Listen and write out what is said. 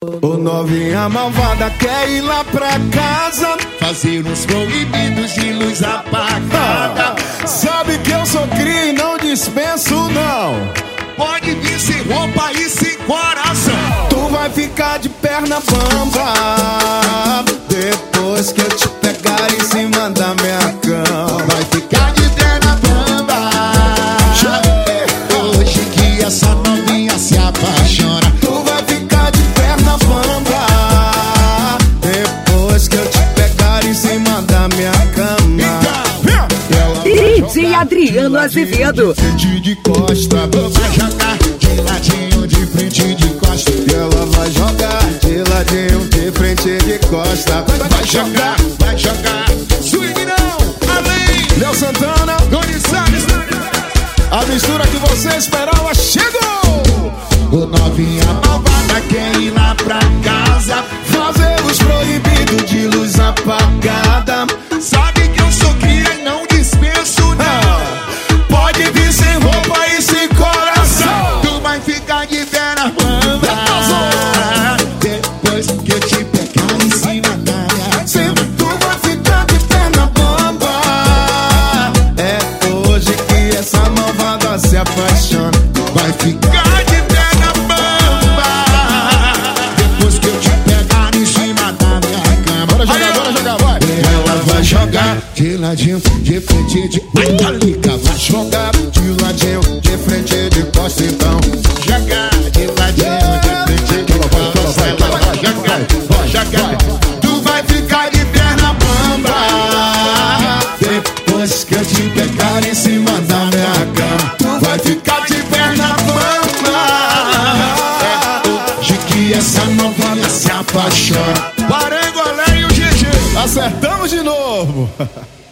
Ô novinha malvada quer ir lá pra casa fazer uns proibidos de luz apagada. Sabe que eu sou cria e não dispenso não. Pode vir sem roupa e sem coração. Tu vai ficar de perna bamba depois que eu te pegar em cima da minha cama. Vai ficar de perna bamba hoje que essa novinha se apaixona. Tu vai ficar de perna bamba depois que eu te pegar em cima da minha cama. DJ Adriano Azevedo. De frente de costa, Vai jogar de ladinho, de frente de costa. e ela vai jogar de ladinho, de frente de costa. Vai jogar, vai jogar. Swing não, além. Léo Santana, Doni Salles. a mistura que você esperava chegou. O novinha malvada quer ir lá pra casa Fazer os proibidos de luz apagada. Sabe que eu sou cria e não dispenso não. Pode vir sem roupa e sem coração. Tu vai ficar de perna bamba depois que eu te pegar em cima da minha cama. Tu vai ficar de perna bamba. É hoje que essa malvada se apaixona. Vai ficar de perna bamba depois que eu te pegar em cima da minha cama. Bora jogar, bora jogar, vai. Ela vai jogar de ladinho, de frente de... Ai, Talica, vai jogar De ladinho, de frente de costa, então. jogar de ladinho, de frente de costa. Ela vai jogar, vai jogar. Tu vai ficar de perna bamba depois que eu te pegar em cima da minha cama. Tu vai ficar de perna bamba. Hoje que essa novinha se apaixona. Parangolé e o GG. Acertamos de novo.